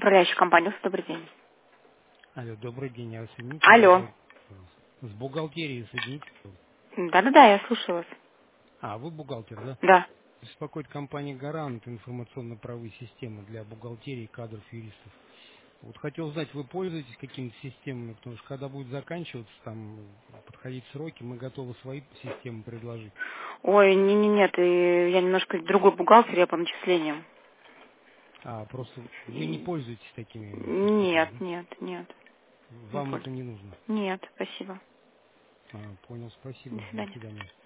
Управляющая компания, добрый день. Алло, добрый день, а соедините Алло. с бухгалтерией соедините. Да-да-да, я слушаю вас. А, вы бухгалтер, да? Да. Беспокоит компания «Гарант» информационно-правовые системы для бухгалтерии, кадров, юристов. Вот хотел узнать, вы пользуетесь какими-то системами, потому что когда будет заканчиваться, там, подходить сроки, мы готовы свои системы предложить. Ой, нет, и я немножко другой бухгалтер, я по начислениям. А, просто вы не пользуетесь такими системами, Нет, да? нет, нет, не Вам это пользуюсь. не нужно. Нет, спасибо. А, понял, До спасибо, до свидания. свидания.